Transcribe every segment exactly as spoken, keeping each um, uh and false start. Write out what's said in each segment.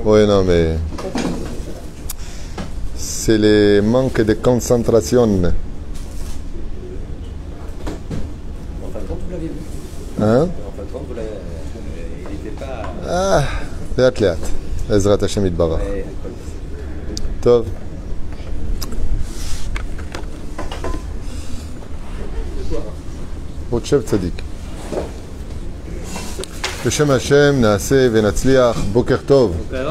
Oui, non, mais c'est les manques de concentration. En fin de compte, vous l'avez vu. Hein? En fin de compte, vous l'avez. Il n'était pas. Ah, לאט לאט. בעזרת השם יתברך. Ouais, טוב. עוד שב צדיק. בשם השם נעשה ונצליח. בוקר טוב.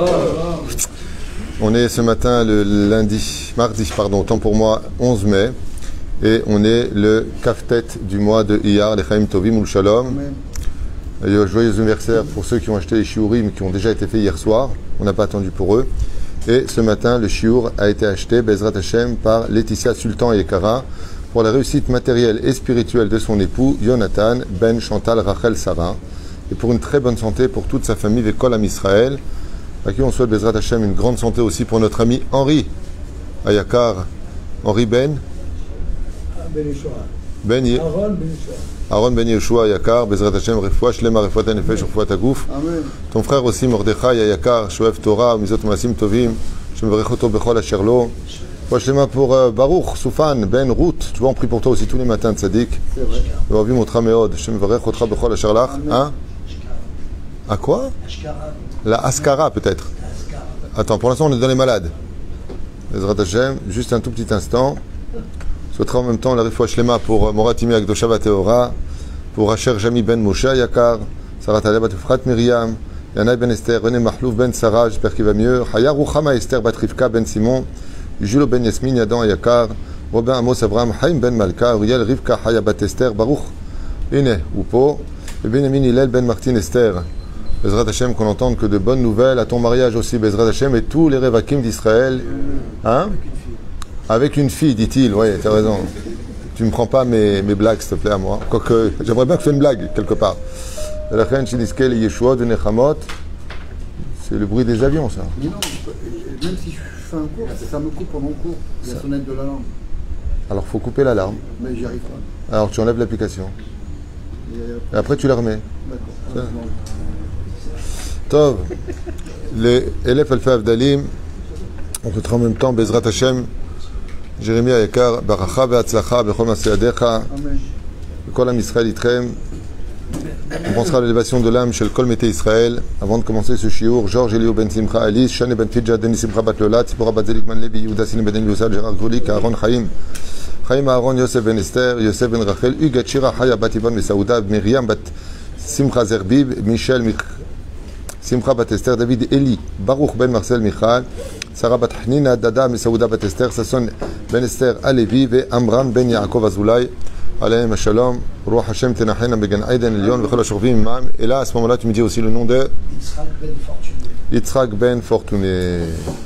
On est ce matin le lundi, mardi, pardon, autant pour moi, onze mai. Et on est le kaftet du mois de Iyar, les Chaim Tovim ou le Shalom. Joyeux anniversaire pour ceux qui ont acheté les shiurim qui ont déjà été faits hier soir. On n'a pas attendu pour eux. Et ce matin, le shiur a été acheté, Bezrat Hashem, par Laetitia Sultan et Ekara pour la réussite matérielle et spirituelle de son époux, Jonathan Ben Chantal Rachel Sarah. Et pour une très bonne santé pour toute sa famille, Vekol Am Israël, à qui on souhaite, Bezrat Hashem, une grande santé aussi pour notre ami Henri Ayakar, Henri Ben Ben Aaron Ben Yeshua Ayakar, Bezrat Hashem, Refoua Shlema, Refoua Tanefesh, Refoua Tagouf. Ton frère aussi, Mordechai Ayakar, Shoev Torah, Mizot Masim Tovim, Shemvarech Oto Bechol Asherlo. Refoua Shlema pour euh, Baruch, Soufan, Ben, Ruth. Tu vois, on prie pour toi aussi tous les matins, Tzadik. C'est vrai. Vavim Otra Meod, Shemvarech Otra Bechol Asherlach. Hein? À quoi? La Askara peut-être. Attends, pour l'instant on est dans les malades. Bezrat Hashem, juste un tout petit instant. Souhaitera en même temps la Refoua Shlema pour Moratimi Akdosha Bateora, pour Asher Jami Ben Moshe Yakar, Sarah Taleb Batufrat Myriam, Yanaï Ben Esther, René Mahlouf Ben Sarah, j'espère qu'il va mieux, Haya Ruchama Esther Batrivka Ben Simon, Julo Ben Yasmin Yadan Yakar, Robin Amos Abraham, Haïm Ben Malka, Uriel Rivka Haya Bat Esther, Baruch, Ine Oupo, et Benjamin Hillel Ben Martin Esther. Bezrat Hashem, qu'on entende que de bonnes nouvelles, à ton mariage aussi, Bezrat Hashem, et tous les Revakim d'Israël. Hein? Avec une fille, dit-il. Oui, tu as raison. Tu ne me prends pas mes, mes blagues, s'il te plaît, à moi. Quoique, j'aimerais bien que tu fasses une blague, quelque part. C'est le bruit des avions, ça. Mais non, je peux- même si je fais un cours, ça me coupe pendant le cours. La sonnette de l'alarme. Alors, il faut couper l'alarme. Mais j'y arrive pas. Alors, tu enlèves l'application. Et, euh, Et après, tu la remets. D'accord. Ça. Tov. Les élèves Alpha Avdalim, on peut en même temps, Bezrat Hashem, Jérémie Ayakar, Baracha Be'atzlacha, Bechol Maseyadecha, Amen. Kol Am Israël Itrem. On pensera à l'élévation de l'âme chez le Kol Mété Israël. Avant de commencer ce shiur, Georges Elio Ben Simcha, Alice, Shane Ben Fidja, Denis Simcha Bat Lola, Tzipora Bat Zelik Man Levi, Yehuda Sinim Ben Yusad, Gérard Goulik, Aaron Chaim, Chaim Aaron, Yosef Ben Esther, Yosef Ben Rachel, Hugues Shira, Haya Bat Yvonne Mesaouda, Myriam Bat Simcha Zerbib, Michel Mich Simcha Bat Esther, David Eli, Baruch Ben Marcel Michal, Sarah Bat Hnina, Dada Mesaouda Bat Esther, Sasson Ben Esther Alevi, et Amram Ben Yaakov Azoulay, Alayhim Shalom, Roi Hashem Tenachena Began Aiden Lyon, Vechol Ashurvim Imam. Et là, à ce moment-là, tu me dis aussi le nom de Yitzhak Ben Fortuné.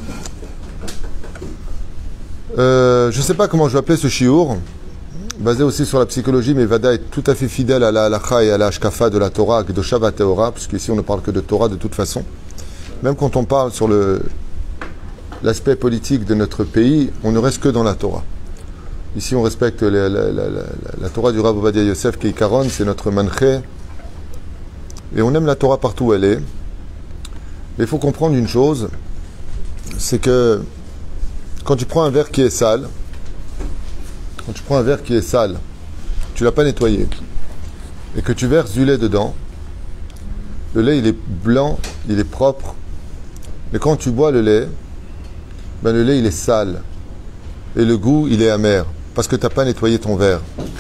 Euh, je ne sais pas comment je vais appeler ce shiur, basé aussi sur la psychologie, mais Vada est tout à fait fidèle à la halacha et à la hashkafa de la Torah, de Shabbat Teora, puisqu'ici on ne parle que de Torah de toute façon. Même quand on parle sur le, l'aspect politique de notre pays, on ne reste que dans la Torah. Ici, on respecte la, la, la, la, la Torah du Rav Ovadia Yosef, qui est Karon, c'est notre manché. Et on aime la Torah partout où elle est. Mais il faut comprendre une chose, c'est que quand tu prends un verre qui est sale, quand tu prends un verre qui est sale, tu ne l'as pas nettoyé, et que tu verses du lait dedans, le lait, il est blanc, il est propre. Mais quand tu bois le lait, ben le lait, il est sale. Et le goût, il est amer. Parce que tu n'as pas nettoyé ton verre.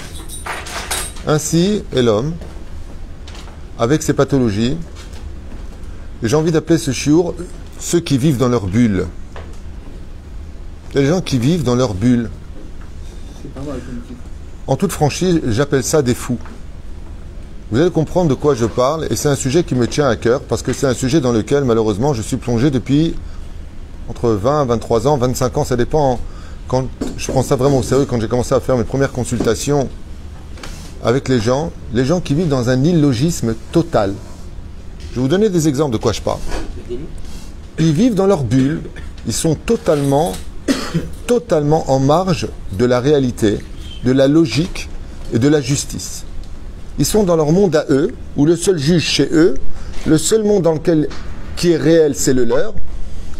Ainsi est l'homme, avec ses pathologies. Et j'ai envie d'appeler ce shiur ceux qui vivent dans leur bulle. Il y a des gens qui vivent dans leur bulle. C'est pas mal comme titre. En toute franchise, j'appelle ça des fous. Vous allez comprendre de quoi je parle. Et c'est un sujet qui me tient à cœur. Parce que c'est un sujet dans lequel, malheureusement, je suis plongé depuis entre vingt, vingt-trois ans, vingt-cinq ans. Ça dépend. Quand je prends ça vraiment au sérieux, quand j'ai commencé à faire mes premières consultations avec les gens, les gens qui vivent dans un illogisme total. Je vais vous donner des exemples de quoi je parle. Ils vivent dans leur bulle, ils sont totalement, totalement en marge de la réalité, de la logique et de la justice. Ils sont dans leur monde à eux, où le seul juge chez eux, le seul monde dans lequel qui est réel, c'est le leur,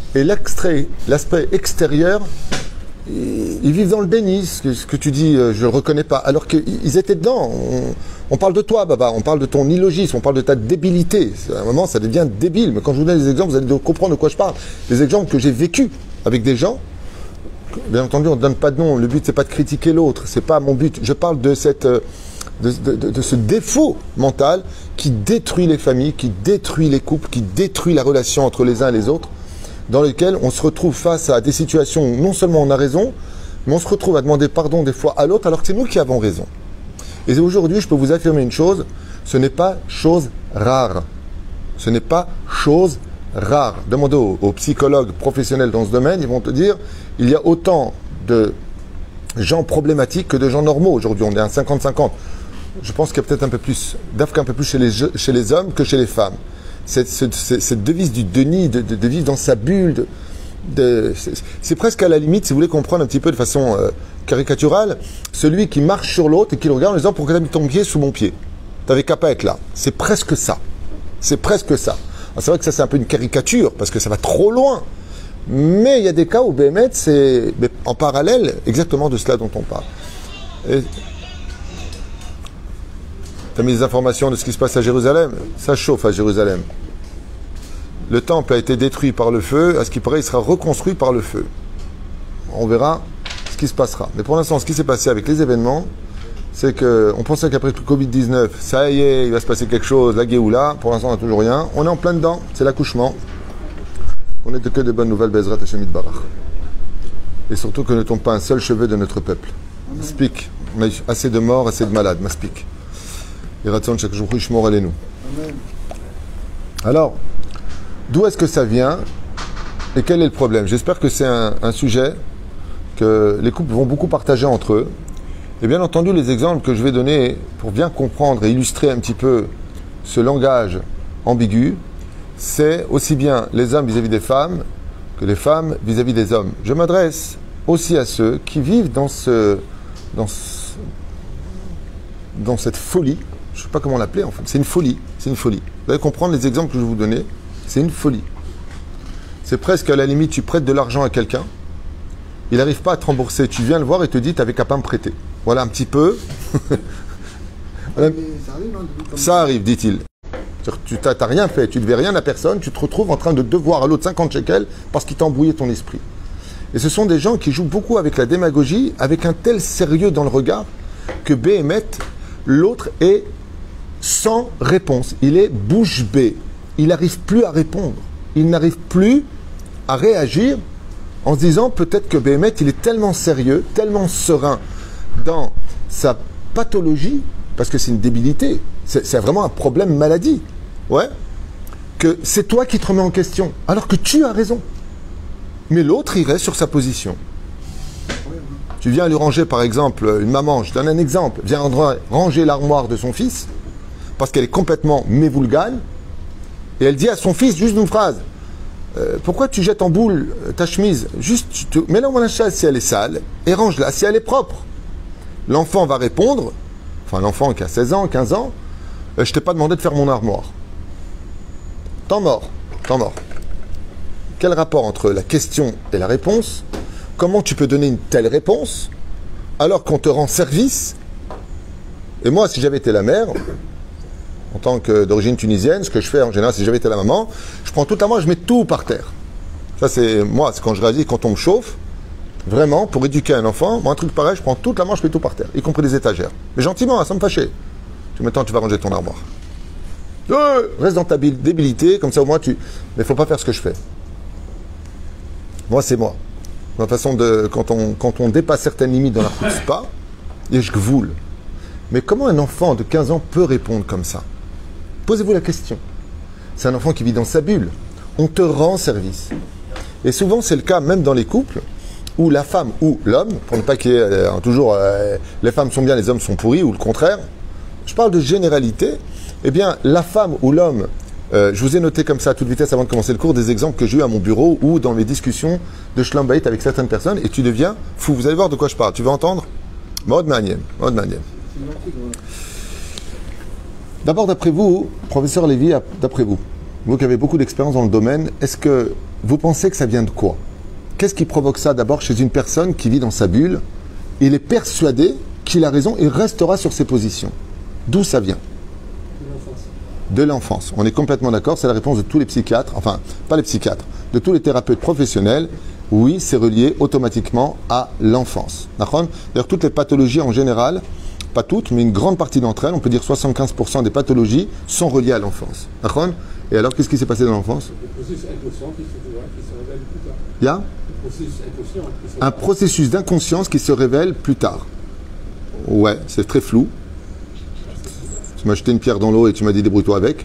Et l'extrait, l'aspect extérieur, ils vivent dans le déni. Ce que, ce que tu dis, je ne le reconnais pas. Alors qu'ils étaient dedans. On, on parle de toi, Baba. On parle de ton illogisme. On parle de ta débilité. À un moment, ça devient débile. Mais quand je vous donne des exemples, vous allez comprendre de quoi je parle. Des exemples que j'ai vécus avec des gens. Bien entendu, on ne donne pas de nom. Le but, c'est pas de critiquer l'autre. C'est pas mon but. Je parle de cette, de, de, de, de ce défaut mental qui détruit les familles, qui détruit les couples, qui détruit la relation entre les uns et les autres, dans lequel on se retrouve face à des situations où non seulement on a raison, mais on se retrouve à demander pardon des fois à l'autre, alors que c'est nous qui avons raison. Et aujourd'hui, je peux vous affirmer une chose, ce n'est pas chose rare. Ce n'est pas chose rare. Demandez aux, aux psychologues professionnels dans ce domaine, ils vont te dire, il y a autant de gens problématiques que de gens normaux. Aujourd'hui, on est à cinquante cinquante. Je pense qu'il y a peut-être un peu plus, d'Afrique un peu plus chez les, chez les hommes que chez les femmes. Cette, cette, cette devise du déni, de, de, de vivre dans sa bulle, de, de, c'est presque à la limite, si vous voulez comprendre un petit peu de façon euh, caricaturale, celui qui marche sur l'autre et qui le regarde en disant « Pourquoi tu as mis ton pied sous mon pied ?» T'avais qu'à pas être là. C'est presque ça. C'est presque ça. Alors, c'est vrai que ça, c'est un peu une caricature, parce que ça va trop loin. Mais il y a des cas où B M E T, c'est en parallèle exactement de cela dont on parle. Tu as mis des informations de ce qui se passe à Jérusalem. Ça chauffe à Jérusalem. Le temple a été détruit par le feu. À ce qui paraît, il sera reconstruit par le feu. On verra ce qui se passera. Mais pour l'instant, ce qui s'est passé avec les événements, c'est qu'on pensait qu'après le covid dix-neuf, ça y est, il va se passer quelque chose, la Géoula. Pour l'instant, on n'a toujours rien. On est en plein dedans. C'est l'accouchement. On n'est que de bonnes nouvelles, Bezrat Hashem Yitbarach. Et surtout que ne tombe pas un seul cheveu de notre peuple. Speak. Assez de morts, assez de malades. Speak. Et Ratson chaque jour, Ishmor allez-nous. Alors, d'où est-ce que ça vient et quel est le problème? J'espère que c'est un, un sujet que les couples vont beaucoup partager entre eux. Et bien entendu, les exemples que je vais donner pour bien comprendre et illustrer un petit peu ce langage ambigu, c'est aussi bien les hommes vis-à-vis des femmes que les femmes vis-à-vis des hommes. Je m'adresse aussi à ceux qui vivent dans, ce, dans, ce, dans cette folie. Je ne sais pas comment l'appeler en fait. C'est une folie. C'est une folie. Vous allez comprendre les exemples que je vais vous donner. C'est une folie. C'est presque à la limite, tu prêtes de l'argent à quelqu'un, il n'arrive pas à te rembourser. Tu viens le voir et te dit, tu n'avais qu'à pas me prêter. Voilà un petit peu. Voilà. Ça arrive, hein, de- comme Ça arrive, dit-il. Tu n'as rien fait, tu ne devais rien à personne, tu te retrouves en train de devoir à l'autre cinquante shekels parce qu'il t'a embrouillé ton esprit. Et ce sont des gens qui jouent beaucoup avec la démagogie, avec un tel sérieux dans le regard, que B M E T, l'autre est sans réponse. Il est bouche bée. Il n'arrive plus à répondre. Il n'arrive plus à réagir en se disant peut-être que B M E T, il est tellement sérieux, tellement serein dans sa pathologie, parce que c'est une débilité, c'est, c'est vraiment un problème maladie, ouais, que c'est toi qui te remets en question, alors que tu as raison. Mais l'autre, il reste sur sa position. Tu viens lui ranger, par exemple, une maman, je donne un exemple, vient ranger l'armoire de son fils, parce qu'elle est complètement mévulgane, et elle dit à son fils juste une phrase, euh, pourquoi tu jettes en boule ta chemise? Juste, tu te... mets-la au linge si elle est sale, et range-la si elle est propre. L'enfant va répondre, enfin l'enfant qui a seize ans, quinze ans, euh, je t'ai pas demandé de faire mon armoire. Temps mort, temps mort. Quel rapport entre la question et la réponse? Comment tu peux donner une telle réponse alors qu'on te rend service? Et moi, si j'avais été la mère, en tant que d'origine tunisienne, ce que je fais en général, si j'avais été la maman, je prends toute la main, je mets tout par terre. Ça, c'est moi, c'est quand je réagis, quand on me chauffe, vraiment, pour éduquer un enfant, moi, un truc pareil, je prends toute la main, je mets tout par terre, y compris les étagères. Mais gentiment, ça me fâchait. Tu maintenant, tu vas ranger ton armoire. Euh, reste dans ta débilité, comme ça au moins tu. Mais il ne faut pas faire ce que je fais. Moi, c'est moi. Ma façon de. Quand on, quand on dépasse certaines limites dans la chutzpah, et je gvoule. Mais comment un enfant de quinze ans peut répondre comme ça? Posez-vous la question. C'est un enfant qui vit dans sa bulle. On te rend service. Et souvent, c'est le cas même dans les couples où la femme ou l'homme, pour ne pas qu'il y ait euh, toujours euh, les femmes sont bien, les hommes sont pourris, ou le contraire. Je parle de généralité. Eh bien, la femme ou l'homme, euh, je vous ai noté comme ça à toute vitesse avant de commencer le cours des exemples que j'ai eu à mon bureau ou dans mes discussions de Shlom Bayit avec certaines personnes, et tu deviens fou. Vous allez voir de quoi je parle. Tu vas entendre? Mode manième. Mode manième. D'abord, d'après vous, professeur Lévy, d'après vous, vous qui avez beaucoup d'expérience dans le domaine, est-ce que vous pensez que ça vient de quoi? Qu'est-ce qui provoque ça d'abord chez une personne qui vit dans sa bulle? Il est persuadé qu'il a raison et restera sur ses positions. D'où ça vient? De l'enfance. On est complètement d'accord, c'est la réponse de tous les psychiatres, enfin, pas les psychiatres, de tous les thérapeutes professionnels. Oui, c'est relié automatiquement à l'enfance. D'accord? D'ailleurs, toutes les pathologies en général, pas toutes, mais une grande partie d'entre elles, on peut dire soixante-quinze pour cent des pathologies, sont reliées à l'enfance. D'accord? Et alors, qu'est-ce qui s'est passé dans l'enfance? Il y a un processus d'inconscience qui se révèle plus tard. Ouais, c'est très flou. Tu m'as jeté une pierre dans l'eau et tu m'as dit débrouille-toi avec.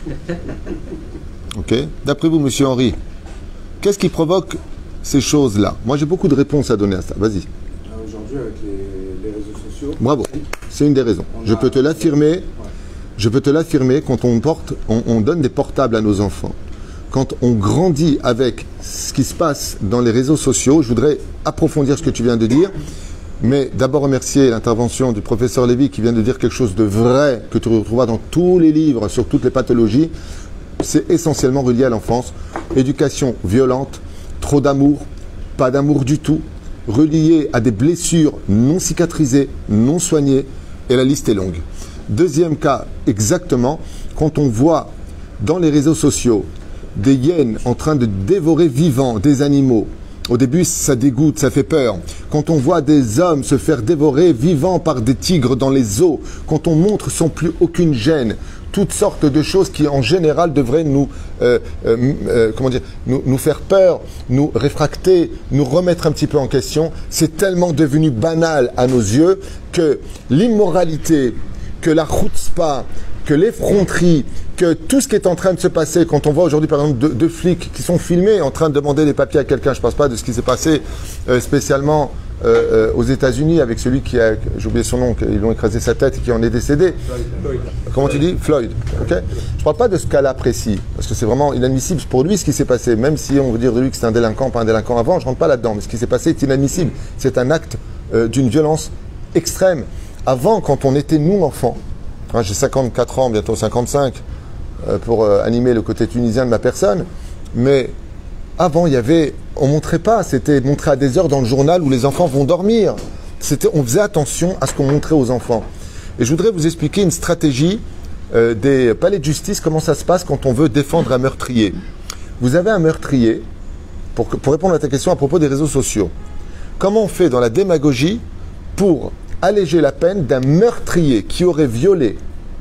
Ok. D'après vous, monsieur Henri, qu'est-ce qui provoque ces choses-là? Moi, j'ai beaucoup de réponses à donner à ça. Vas-y. Aujourd'hui, avec les, les réseaux sociaux. Bravo. C'est une des raisons. Je peux te l'affirmer. Je peux te l'affirmer. Quand on porte, on, on donne des portables à nos enfants. Quand on grandit avec ce qui se passe dans les réseaux sociaux, je voudrais approfondir ce que tu viens de dire. Mais d'abord remercier l'intervention du professeur Lévy qui vient de dire quelque chose de vrai que tu retrouveras dans tous les livres sur toutes les pathologies. C'est essentiellement relié à l'enfance. Éducation violente, trop d'amour, pas d'amour du tout, relié à des blessures non cicatrisées, non soignées, et la liste est longue. Deuxième cas, exactement, quand on voit dans les réseaux sociaux des hyènes en train de dévorer vivants des animaux. Au début, ça dégoûte, ça fait peur. Quand on voit des hommes se faire dévorer vivants par des tigres dans les eaux, quand on montre sans plus aucune gêne, toutes sortes de choses qui, en général, devraient nous, euh, euh, euh, comment dire, nous, nous faire peur, nous réfracter, nous remettre un petit peu en question, c'est tellement devenu banal à nos yeux que l'immoralité, que la chutzpah, que l'effronterie, que tout ce qui est en train de se passer, quand on voit aujourd'hui par exemple deux, deux flics qui sont filmés en train de demander des papiers à quelqu'un, je ne pense pas de ce qui s'est passé euh, spécialement euh, euh, aux États-Unis avec celui qui a, j'ai oublié son nom, ils l'ont écrasé sa tête et qui en est décédé. Floyd. Comment tu dis? Floyd. Okay. Je ne parle pas de ce cas-là précis, parce que c'est vraiment inadmissible pour lui ce qui s'est passé, même si on veut dire de lui que c'est un délinquant, pas un délinquant avant, je ne rentre pas là-dedans, mais ce qui s'est passé est inadmissible. C'est un acte euh, d'une violence extrême. Avant, quand on était nous enfants, hein, j'ai cinquante-quatre ans, bientôt cinquante-cinq, euh, pour euh, animer le côté tunisien de ma personne, mais avant, il y avait, on ne montrait pas, c'était montré à des heures dans le journal où les enfants vont dormir. C'était, on faisait attention à ce qu'on montrait aux enfants. Et je voudrais vous expliquer une stratégie euh, des palais de justice, comment ça se passe quand on veut défendre un meurtrier. Vous avez un meurtrier, pour, pour répondre à ta question à propos des réseaux sociaux. Comment on fait dans la démagogie pour alléger la peine d'un meurtrier qui aurait violé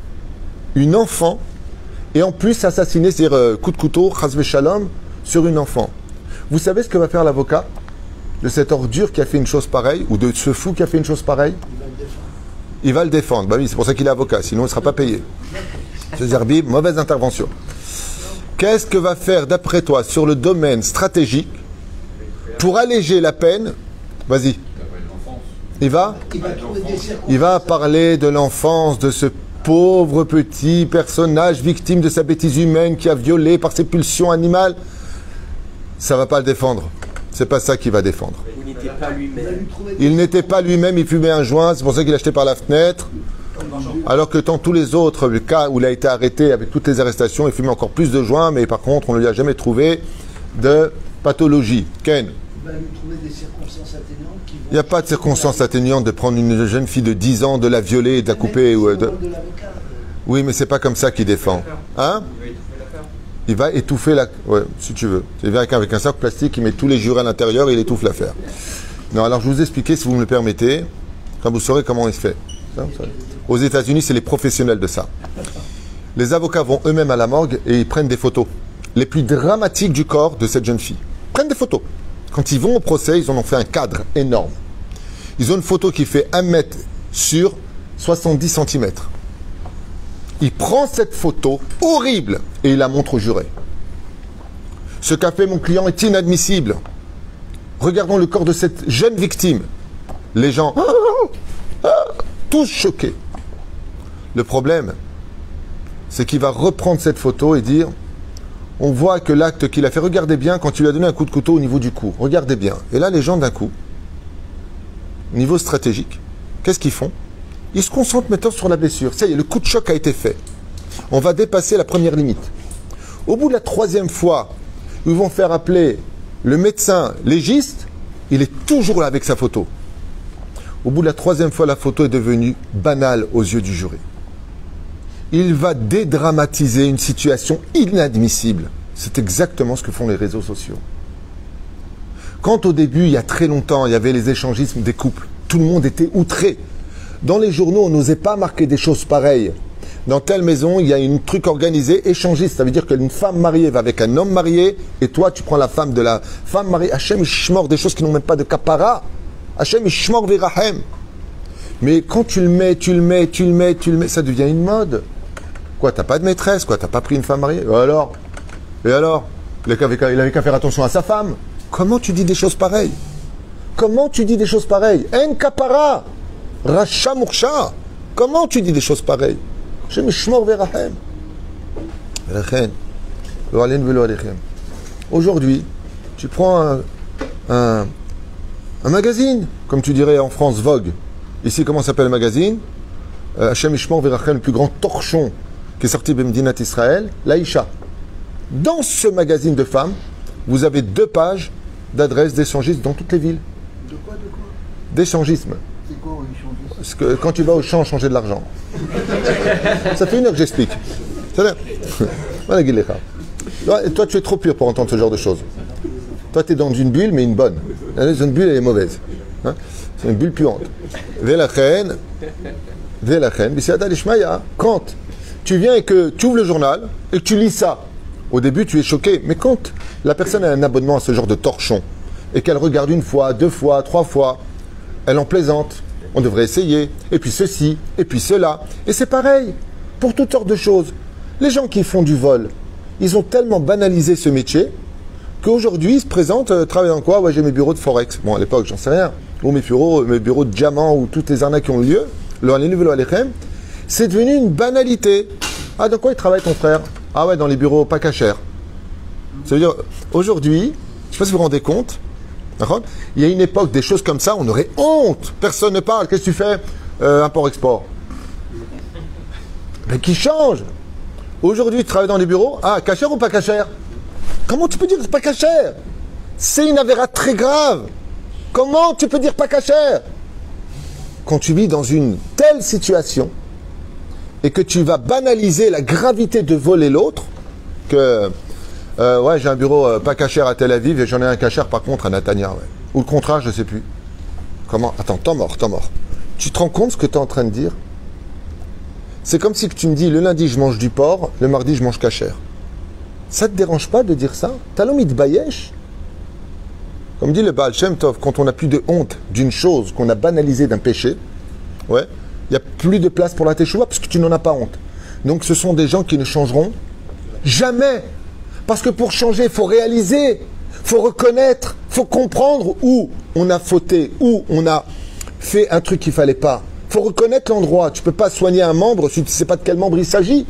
une enfant et en plus assassiné, c'est-à-dire euh, coup de couteau, chas v'shalom, sur une enfant. Vous savez ce que va faire l'avocat de cette ordure qui a fait une chose pareille, ou de ce fou qui a fait une chose pareille? Il va le défendre. Bah oui, c'est pour ça qu'il est avocat, sinon il ne sera pas payé. C'est Zerbib, mauvaise intervention. Qu'est-ce que va faire, d'après toi, sur le domaine stratégique pour alléger la peine? Vas-y. Il va Il va parler de l'enfance de ce pauvre petit personnage victime de sa bêtise humaine qui a violé par ses pulsions animales. Ça ne va pas le défendre. C'est pas ça qu'il va défendre. Il n'était pas lui-même. Il n'était pas lui-même, il fumait un joint, c'est pour ça qu'il a acheté par la fenêtre. Alors que dans tous les autres cas où il a été arrêté avec toutes les arrestations, il fumait encore plus de joints, mais par contre, on ne lui a jamais trouvé de pathologie. Ken? Il va lui trouver des circonstances atténuantes qui vont... Il n'y a pas de circonstances atténuantes de prendre une jeune fille de dix ans, de la violer et de la couper. Ou de... Oui, mais c'est pas comme ça qu'il défend. Hein? Il va étouffer la... Ouais, si tu veux. Il vient avec un sac plastique, il met tous les jurés à l'intérieur et il étouffe l'affaire. Non, alors je vais vous expliquer, si vous me le permettez, quand vous saurez comment il se fait. Aux États-Unis, c'est les professionnels de ça. Les avocats vont eux-mêmes à la morgue et ils prennent des photos les plus dramatiques du corps de cette jeune fille. Ils prennent des photos. Quand ils vont au procès, ils en ont fait un cadre énorme. Ils ont une photo qui fait un mètre sur soixante-dix centimètres. Il prend cette photo horrible et il la montre au juré. Ce qu'a fait mon client est inadmissible. Regardons le corps de cette jeune victime. Les gens, tous choqués. Le problème, c'est qu'il va reprendre cette photo et dire, on voit que l'acte qu'il a fait, regardez bien quand il lui a donné un coup de couteau au niveau du cou. Regardez bien. Et là, les gens, d'un coup, niveau stratégique, qu'est-ce qu'ils font? Ils se concentrent maintenant sur la blessure. Ça y est, le coup de choc a été fait. On va dépasser la première limite. Au bout de la troisième fois, ils vont faire appeler le médecin légiste, il est toujours là avec sa photo. Au bout de la troisième fois, la photo est devenue banale aux yeux du jury. Il va dédramatiser une situation inadmissible. C'est exactement ce que font les réseaux sociaux. Quand au début, il y a très longtemps, il y avait les échangismes des couples, tout le monde était outré. Dans les journaux, on n'osait pas marquer des choses pareilles. Dans telle maison, il y a un truc organisé, échangiste. Ça veut dire qu'une femme mariée va avec un homme marié, et toi, tu prends la femme de la femme mariée. Hachem, il shmor des choses qui n'ont même pas de kapara. Hachem, il shmor virahem. Mais quand tu le mets, tu le mets, tu le mets, tu le mets, ça devient une mode. Quoi, t'as pas de maîtresse, quoi, t'as pas pris une femme mariée. Et alors Et alors Il avait qu'à faire attention à sa femme. Comment tu dis des choses pareilles? Comment tu dis des choses pareilles? En kapara, racha moursha. Comment tu dis des choses pareilles? Aujourd'hui, tu prends un, un, un magazine, comme tu dirais en France, Vogue. Ici, comment s'appelle le magazine? Hashem Ishmor Verachem, le plus grand torchon qui est sorti de Medinat Israël, l'Aïcha. Dans ce magazine de femmes, vous avez deux pages d'adresses d'échangistes dans toutes les villes. De quoi, de quoi? D'échangisme. C'est quoi, oui, changer? Parce que quand tu vas au champ changer de l'argent. Ça fait une heure que j'explique. C'est-à-dire, toi, tu es trop pur pour entendre ce genre de choses. Toi, tu es dans une bulle, mais une bonne. Une bulle, elle est mauvaise. Hein? C'est une bulle puante. Velachen, Velachen, Bisiada Lishmaya. Quand tu viens et que tu ouvres le journal et que tu lis ça, au début, tu es choqué. Mais quand la personne a un abonnement à ce genre de torchon et qu'elle regarde une fois, deux fois, trois fois, elle en plaisante. On devrait essayer. Et puis ceci, et puis cela. Et c'est pareil pour toutes sortes de choses. Les gens qui font du vol, ils ont tellement banalisé ce métier qu'aujourd'hui, ils se présentent, euh, travaillent dans quoi? Ouais, j'ai mes bureaux de Forex. Bon, à l'époque, j'en sais rien. Ou mes bureaux, mes bureaux de diamants, ou toutes les arnaques qui ont eu lieu. C'est devenu une banalité. Ah, dans quoi il travaille ton frère? Ah ouais, dans les bureaux pas cachers. Ça veut dire, aujourd'hui, je ne sais pas si vous vous rendez compte, il y a une époque, des choses comme ça, on aurait honte. Personne ne parle. Qu'est-ce que tu fais? euh, Import-export. Mais qui change? Aujourd'hui, tu travailles dans les bureaux. Ah, cachère ou pas cachère? Comment tu peux dire que c'est pas cachère? C'est une avéra très grave. Comment tu peux dire pas cachère? Quand tu vis dans une telle situation et que tu vas banaliser la gravité de voler l'autre, que euh, ouais, j'ai un bureau euh, pas cachère à Tel Aviv et j'en ai un cachère par contre à Natania. Ouais. Ou le contraire, je ne sais plus. Comment? Attends, t'es mort, t'es mort. Tu te rends compte ce que tu es en train de dire? C'est comme si tu me dis le lundi je mange du porc, le mardi je mange cachère. Ça ne te dérange pas de dire ça? Talom itbayesh. Comme dit le Baal Shem Tov, quand on n'a plus de honte d'une chose qu'on a banalisée d'un péché, ouais, il n'y a plus de place pour la teshuva parce que tu n'en as pas honte. Donc ce sont des gens qui ne changeront jamais. Parce que pour changer, il faut réaliser, il faut reconnaître, il faut comprendre où on a fauté, où on a fait un truc qu'il ne fallait pas. Il faut reconnaître l'endroit. Tu ne peux pas soigner un membre si tu ne sais pas de quel membre il s'agit.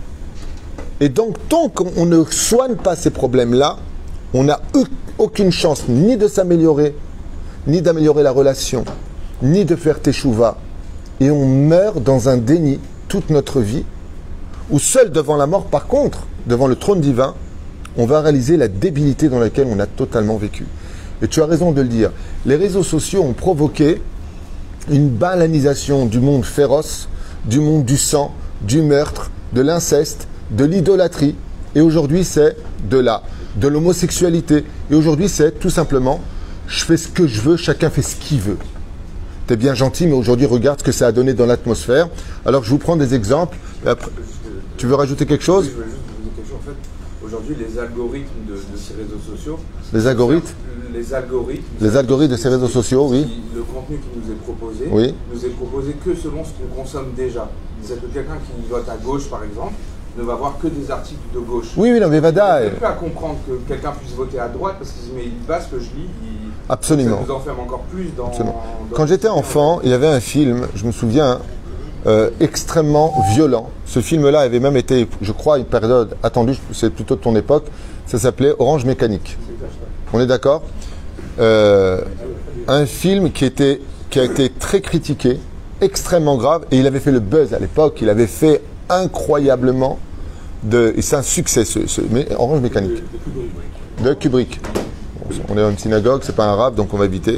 Et donc, tant qu'on ne soigne pas ces problèmes-là, on n'a aucune chance ni de s'améliorer, ni d'améliorer la relation, ni de faire teshuva. Et on meurt dans un déni toute notre vie, où seul devant la mort, par contre, devant le trône divin, on va réaliser la débilité dans laquelle on a totalement vécu. Et tu as raison de le dire. Les réseaux sociaux ont provoqué une banalisation du monde féroce, du monde du sang, du meurtre, de l'inceste, de l'idolâtrie. Et aujourd'hui, c'est de la, de l'homosexualité. Et aujourd'hui, c'est tout simplement, je fais ce que je veux, chacun fait ce qu'il veut. T'es bien gentil, mais aujourd'hui, regarde ce que ça a donné dans l'atmosphère. Alors, je vous prends des exemples. Et après, tu veux rajouter quelque chose? Oui, je veux juste vous dire quelque chose. En fait, aujourd'hui, les algorithmes de, de ces réseaux sociaux... Les algorithmes Les algorithmes... Les algorithmes de ces réseaux sociaux, oui. Le contenu qui nous est proposé, oui. nous est proposé que selon ce qu'on consomme déjà. C'est que quelqu'un qui vote à gauche, par exemple, ne va voir que des articles de gauche. Oui, oui, non, mais Vada... Je ne peux pas comprendre que quelqu'un puisse voter à droite parce qu'il se dit, mais il va ce que je lis, il... Absolument. Ça nous enferme encore plus dans... Absolument. dans Quand j'étais enfant, il y avait un film, je me souviens, euh, extrêmement violent. Ce film-là avait même été, je crois, une période attendue, c'est plutôt de ton époque, ça s'appelait Orange Mécanique. On est d'accord? euh, Un film qui, était, qui a été très critiqué, extrêmement grave, et il avait fait le buzz à l'époque, il avait fait incroyablement de, et c'est un succès, ce, ce mais, Orange Mécanique. De Kubrick. Bon, on est dans une synagogue, c'est pas un rap, donc on va éviter.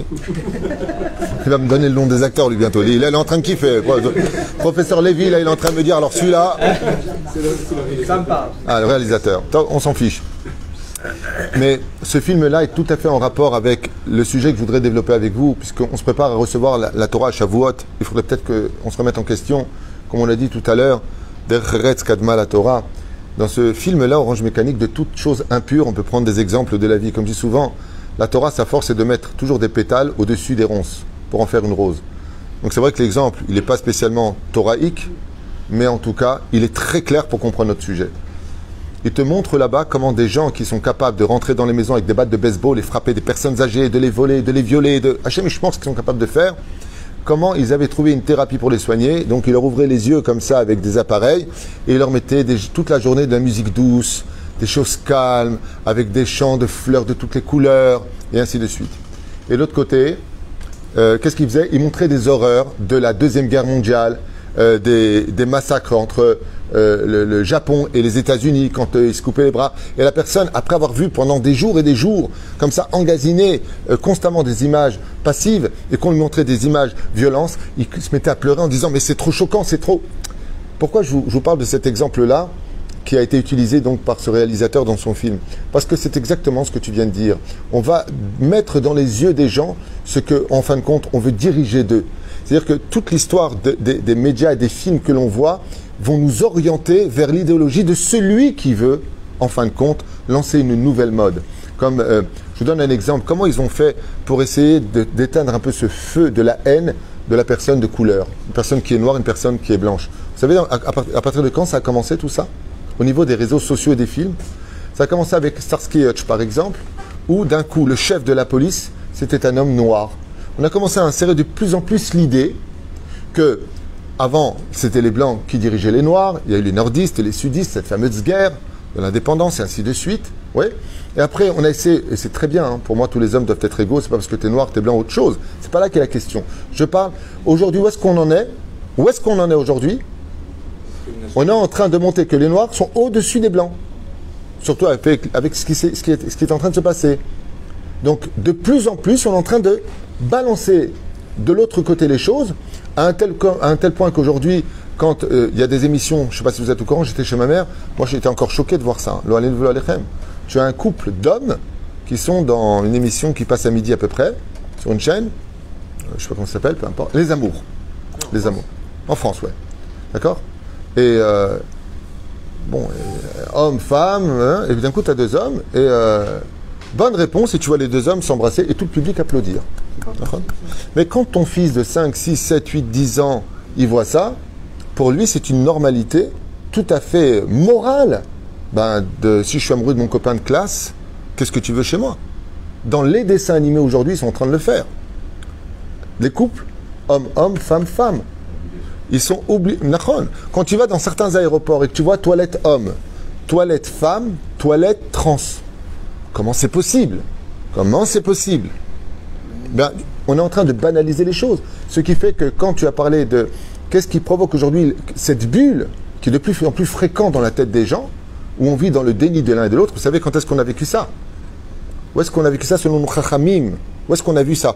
Il va me donner le nom des acteurs, lui, bientôt. Il est en train de kiffer. Professeur Lévy, là, il est en train de me dire, alors celui-là... Ça me parle. Ah, le réalisateur. On s'en fiche. Mais ce film-là est tout à fait en rapport avec le sujet que je voudrais développer avec vous, puisqu'on se prépare à recevoir la, la Torah à Shavuot. Il faudrait peut-être qu'on se remette en question, comme on l'a dit tout à l'heure, Derech Kadma la Torah. Dans ce film-là, Orange Mécanique, de toute chose impure, on peut prendre des exemples de la vie. Comme je dis souvent, la Torah, sa force est de mettre toujours des pétales au-dessus des ronces pour en faire une rose. Donc c'est vrai que l'exemple, il n'est pas spécialement toraïque, mais en tout cas, il est très clair pour comprendre notre sujet. Il te montre là-bas comment des gens qui sont capables de rentrer dans les maisons avec des battes de baseball et frapper des personnes âgées, de les voler, de les violer, de... Hachem, je pense qu'ils sont capables de faire, comment ils avaient trouvé une thérapie pour les soigner. Donc ils leur ouvraient les yeux comme ça avec des appareils et ils leur mettaient des, toute la journée de la musique douce, des choses calmes, avec des chants de fleurs de toutes les couleurs, et ainsi de suite. Et de l'autre côté, euh, qu'est-ce qu'ils faisaient? Ils montraient des horreurs de la Deuxième Guerre mondiale, euh, des, des massacres entre euh, le, le Japon et les États-Unis quand euh, ils se coupaient les bras. Et la personne, après avoir vu pendant des jours et des jours, comme ça, engasiné euh, constamment des images passives, et qu'on lui montrait des images violences, il se mettait à pleurer en disant « mais c'est trop choquant, c'est trop... » Pourquoi je vous, je vous parle de cet exemple-là qui a été utilisé donc par ce réalisateur dans son film? Parce que c'est exactement ce que tu viens de dire. On va mettre dans les yeux des gens ce que, en fin de compte, on veut diriger d'eux. C'est-à-dire que toute l'histoire de, de, des médias et des films que l'on voit vont nous orienter vers l'idéologie de celui qui veut, en fin de compte, lancer une nouvelle mode. Comme, euh, je vous donne un exemple, comment ils ont fait pour essayer de, d'éteindre un peu ce feu de la haine de la personne de couleur. Une personne qui est noire, une personne qui est blanche. Vous savez, à, à, à partir de quand ça a commencé tout ça? Au niveau des réseaux sociaux et des films. Ça a commencé avec Starsky et Hutch, par exemple, où d'un coup, le chef de la police, c'était un homme noir. On a commencé à insérer de plus en plus l'idée que, avant, c'était les Blancs qui dirigeaient les Noirs, il y a eu les Nordistes et les Sudistes, cette fameuse guerre de l'indépendance, et ainsi de suite. Ouais. Et après, on a essayé, et c'est très bien, hein, pour moi, tous les hommes doivent être égaux, c'est pas parce que tu es noir, tu es blanc, autre chose. C'est pas là qu'est la question. Je parle, aujourd'hui, où est-ce qu'on en est? Où est-ce qu'on en est aujourd'hui? On est en train de montrer que les Noirs sont au-dessus des Blancs. Surtout avec, avec ce, qui ce, qui est, ce qui est en train de se passer. Donc, de plus en plus, on est en train de balancer de l'autre côté les choses, à un tel, à un tel point qu'aujourd'hui, quand il euh, y a des émissions, je ne sais pas si vous êtes au courant, j'étais chez ma mère, moi j'étais encore choqué de voir ça. Hein. Tu as un couple d'hommes qui sont dans une émission qui passe à midi à peu près, sur une chaîne, euh, je ne sais pas comment ça s'appelle, peu importe, Les Amours. Les Amours. En France, ouais. D'accord? Et euh, bon, euh, homme, femme, hein, et d'un coup tu as deux hommes, et euh, bonne réponse, et tu vois les deux hommes s'embrasser et tout le public applaudir. Mais quand ton fils de cinq, six, sept, huit, dix ans, il voit ça, pour lui c'est une normalité tout à fait morale. Ben, de, si je suis amoureux de mon copain de classe, qu'est-ce que tu veux chez moi? Dans les dessins animés aujourd'hui, ils sont en train de le faire. Les couples, homme-homme, femme-femme. Ils sont obligés. Quand tu vas dans certains aéroports et que tu vois toilette homme, toilette femme, toilette trans, comment c'est possible? Comment c'est possible? Ben, on est en train de banaliser les choses. Ce qui fait que quand tu as parlé de qu'est-ce qui provoque aujourd'hui cette bulle qui est de plus en plus fréquente dans la tête des gens, où on vit dans le déni de l'un et de l'autre, vous savez quand est-ce qu'on a vécu ça? Où est-ce qu'on a vécu ça selon nos chachamim? Où est-ce qu'on a vu ça?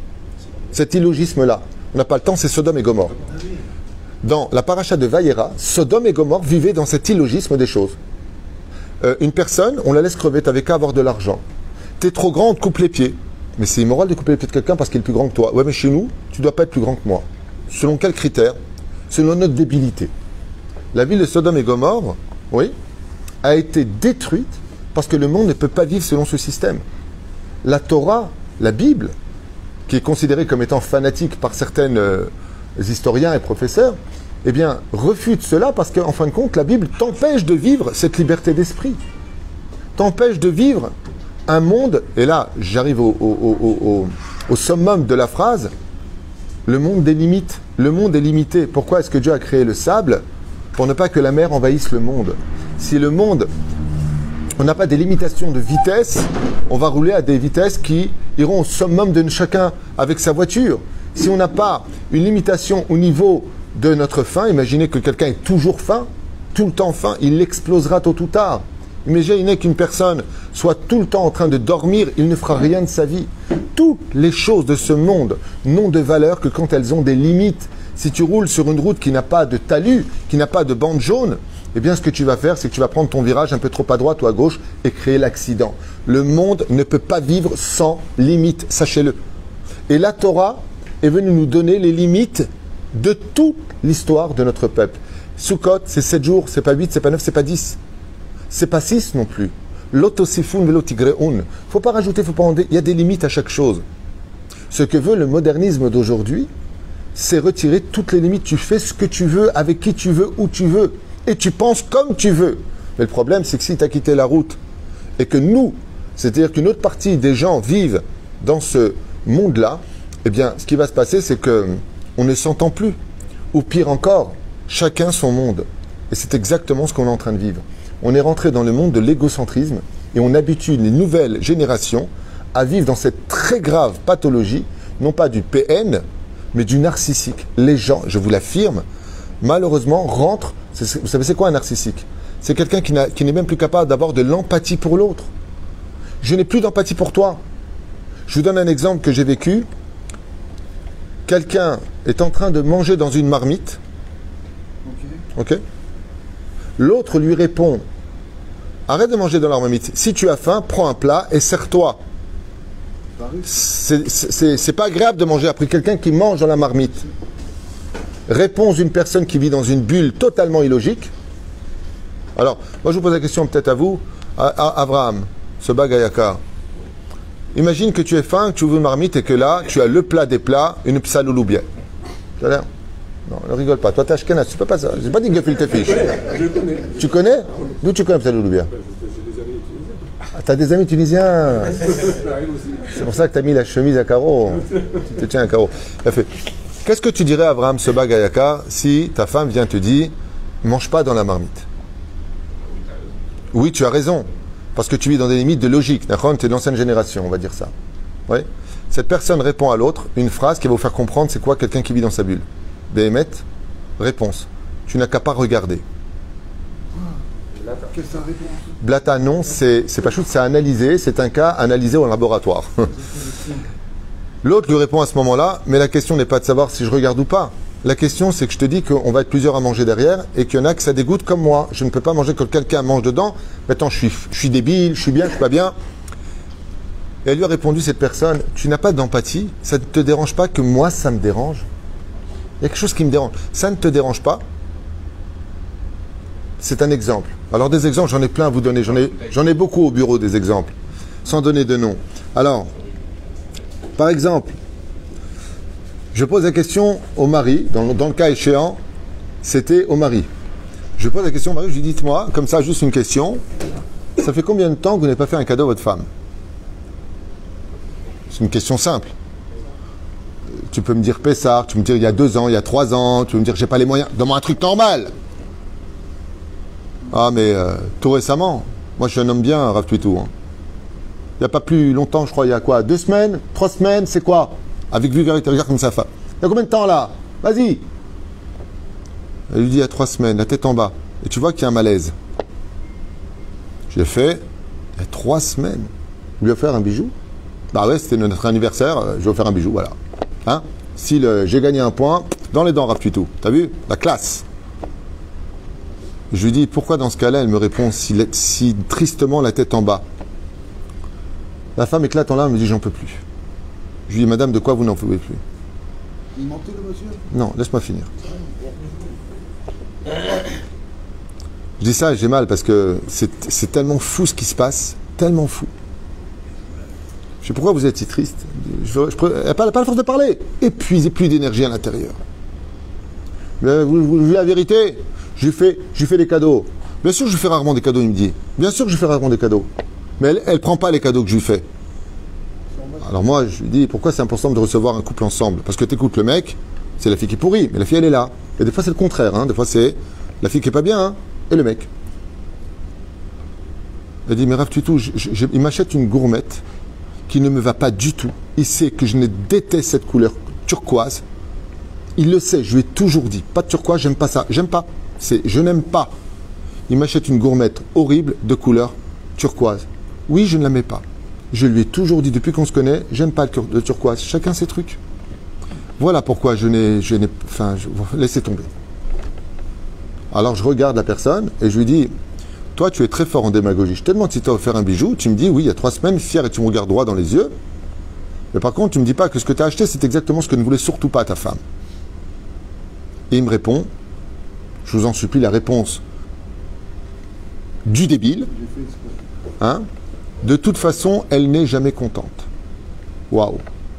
Cet illogisme-là. On n'a pas le temps, c'est Sodome et Gomorrhe. Dans la paracha de Vayera, Sodome et Gomorrhe vivaient dans cet illogisme des choses. Euh, une personne, on la laisse crever, t'avais qu'à avoir de l'argent. T'es trop grand, on te coupe les pieds. Mais c'est immoral de couper les pieds de quelqu'un parce qu'il est plus grand que toi. Ouais, mais chez nous, tu dois pas être plus grand que moi. Selon quels critères? Selon notre débilité. La ville de Sodome et Gomorrhe, oui, a été détruite parce que le monde ne peut pas vivre selon ce système. La Torah, la Bible, qui est considérée comme étant fanatique par certains euh, historiens et professeurs, eh bien, refute cela parce qu'en fin de compte, la Bible t'empêche de vivre cette liberté d'esprit. T'empêche de vivre un monde, et là, j'arrive au, au, au, au, au summum de la phrase, le monde des limites. Le monde est limité. Pourquoi est-ce que Dieu a créé le sable? Pour ne pas que la mer envahisse le monde. Si le monde, on n'a pas des limitations de vitesse, on va rouler à des vitesses qui iront au summum de chacun avec sa voiture. Si on n'a pas une limitation au niveau de notre faim, imaginez que quelqu'un est toujours faim, tout le temps faim, il explosera tôt ou tard. Imaginez qu'une personne soit tout le temps en train de dormir, il ne fera rien de sa vie. Toutes les choses de ce monde n'ont de valeur que quand elles ont des limites. Si tu roules sur une route qui n'a pas de talus, qui n'a pas de bande jaune, eh bien ce que tu vas faire, c'est que tu vas prendre ton virage un peu trop à droite ou à gauche et créer l'accident. Le monde ne peut pas vivre sans limites, sachez-le. Et la Torah est venue nous donner les limites de toute l'histoire de notre peuple. Sukkot, c'est sept jours, c'est pas huit, c'est pas neuf, c'est pas dix. C'est pas six non plus. L'otosifun velotigreun. Faut pas rajouter, faut pas enlever. Il y a des limites à chaque chose. Ce que veut le modernisme d'aujourd'hui, c'est retirer toutes les limites. Tu fais ce que tu veux, avec qui tu veux, où tu veux. Et tu penses comme tu veux. Mais le problème, c'est que si tu as quitté la route et que nous, c'est-à-dire qu'une autre partie des gens vivent dans ce monde-là, eh bien, ce qui va se passer, c'est que on ne s'entend plus. Ou pire encore, chacun son monde. Et c'est exactement ce qu'on est en train de vivre. On est rentré dans le monde de l'égocentrisme et on habitue les nouvelles générations à vivre dans cette très grave pathologie, non pas du P N, mais du narcissique. Les gens, je vous l'affirme, malheureusement, rentrent. Vous savez, c'est quoi un narcissique? C'est quelqu'un qui, n'a, qui n'est même plus capable d'avoir de l'empathie pour l'autre. Je n'ai plus d'empathie pour toi. Je vous donne un exemple que j'ai vécu. Quelqu'un est en train de manger dans une marmite. Ok. L'autre lui répond: arrête de manger dans la marmite. Si tu as faim, prends un plat et sers-toi. C'est, c'est, c'est pas agréable de manger après quelqu'un qui mange dans la marmite. Réponse d'une personne qui vit dans une bulle totalement illogique. Alors, moi je vous pose la question peut-être à vous, à, à Abraham, ce bagayaka. Imagine que tu es faim, que tu ouvres une marmite et que là, tu as le plat des plats, une psalouloubia. Tu as l'air? Non, ne rigole pas. Toi, t'es ashkenaz, tu peux pas ça. J'ai pas dit que gefilte fiche. Je connais. Tu connais? D'où tu connais psalouloubia? Ah, t'as des amis tunisiens. C'est pour ça que t'as mis la chemise à carreaux. Tu te tiens à carreaux. Qu'est-ce que tu dirais à Abraham Seba Gayaka si ta femme vient te dire mange pas dans la marmite? Oui, tu as raison. Parce que tu vis dans des limites de logique. D'accord? Tu es de l'ancienne génération, on va dire ça. Oui. Cette personne répond à l'autre une phrase qui va vous faire comprendre c'est quoi quelqu'un qui vit dans sa bulle. Béhémet, réponse. Tu n'as qu'à pas regarder. Qu'est-ce que ça répond? Blata, non, c'est, c'est pas chouette, c'est analysé, c'est un cas analysé au laboratoire. L'autre lui répond à ce moment-là, mais la question n'est pas de savoir si je regarde ou pas. La question, c'est que je te dis qu'on va être plusieurs à manger derrière et qu'il y en a que ça dégoûte comme moi. Je ne peux pas manger quand quelqu'un mange dedans. Maintenant, je suis, je suis débile, je suis bien, je suis pas bien. Et elle lui a répondu, cette personne, tu n'as pas d'empathie, ça ne te dérange pas que moi, ça me dérange. Il y a quelque chose qui me dérange. Ça ne te dérange pas? C'est un exemple. Alors des exemples, j'en ai plein à vous donner. J'en ai, j'en ai beaucoup au bureau, des exemples. Sans donner de nom. Alors, par exemple, je pose la question au mari. Dans, dans le cas échéant, c'était au mari. Je pose la question au mari, je lui dis, dites-moi, comme ça, juste une question. Ça fait combien de temps que vous n'avez pas fait un cadeau à votre femme? C'est une question simple. Tu peux me dire Pessar, tu peux me dire il y a deux ans, il y a trois ans, tu peux me dire j'ai pas les moyens. Donne-moi un truc normal. Ah mais euh, tout récemment, moi je suis un homme bien, Rav Twitou. Hein. Il n'y a pas plus longtemps, je crois, il y a quoi? Deux semaines? Trois semaines? C'est quoi? Avec vulgarité, regarde comme ça fait. Il y a combien de temps là? Vas-y. Elle lui dit il y a trois semaines, la tête en bas. Et tu vois qu'il y a un malaise. J'ai fait, il y a trois semaines. Je lui ai offert un bijou. Bah ouais, c'était notre anniversaire, je lui ai offert un bijou, voilà. Hein? Si le, j'ai gagné un point, dans les dents, Rav Twitou. T'as vu? La classe. Je lui dis, pourquoi dans ce cas-là, elle me répond si, si tristement la tête en bas? La femme éclate en larmes, elle me dit, j'en peux plus. Je lui dis, madame, de quoi vous n'en pouvez plus? Il mentait le monsieur? Non, laisse-moi finir. Je dis ça et j'ai mal parce que c'est, c'est tellement fou ce qui se passe, tellement fou. Je sais pourquoi vous êtes si triste. Je, je, elle n'a pas, pas la force de parler. Épuisé, plus d'énergie à l'intérieur. Mais vous, vous, vous la vérité, je lui fais, je lui fais des cadeaux. Bien sûr que je lui fais rarement des cadeaux, il me dit. Bien sûr que je lui fais rarement des cadeaux. Mais elle ne prend pas les cadeaux que je lui fais. Alors moi, je lui dis, pourquoi c'est important de recevoir un couple ensemble? Parce que tu écoutes le mec, c'est la fille qui est pourrie, mais la fille elle est là. Et des fois c'est le contraire, hein. Des fois c'est la fille qui est pas bien, hein, et le mec. Elle dit, mais Rav Twitou, je, je, je, il m'achète une gourmette qui ne me va pas du tout. Il sait que je ne déteste cette couleur turquoise. Il le sait, je lui ai toujours dit, pas de turquoise, j'aime pas ça. J'aime pas. C'est, je n'aime pas. il m'achète une gourmette horrible de couleur turquoise. Oui, je ne la mets pas. Je lui ai toujours dit, depuis qu'on se connaît, j'aime pas le turquoise. Chacun ses trucs. Voilà pourquoi je n'ai... Je n'ai enfin, je, laissez tomber. Alors je regarde la personne et je lui dis, toi tu es très fort en démagogie. Je te demande si tu as offert un bijou. Tu me dis, oui, il y a trois semaines, fier, et tu me regardes droit dans les yeux. Mais par contre, tu ne me dis pas que ce que tu as acheté, c'est exactement ce que ne voulait surtout pas ta femme. Et il me répond, je vous en supplie, la réponse du débile. Hein? De toute façon, elle n'est jamais contente. Waouh!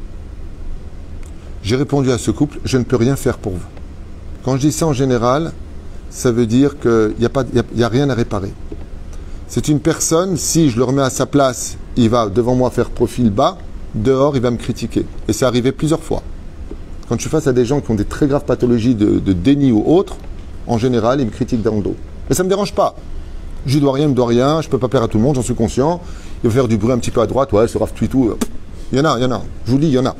J'ai répondu à ce couple, je ne peux rien faire pour vous. Quand je dis ça en général, ça veut dire qu'il n'y a, pas, il y a, a rien à réparer. C'est une personne, si je le remets à sa place, il va devant moi faire profil bas, dehors, il va me critiquer. Et c'est arrivé plusieurs fois. Quand je suis face à des gens qui ont des très graves pathologies de, de déni ou autres, en général, ils me critiquent dans le dos. Mais ça ne me dérange pas. Je ne dois rien, je ne dois rien, je ne peux pas plaire à tout le monde, j'en suis conscient. Il va faire du bruit un petit peu à droite, ouais, ce raf tout. Il y en a, il y en a. Je vous dis, il y en a.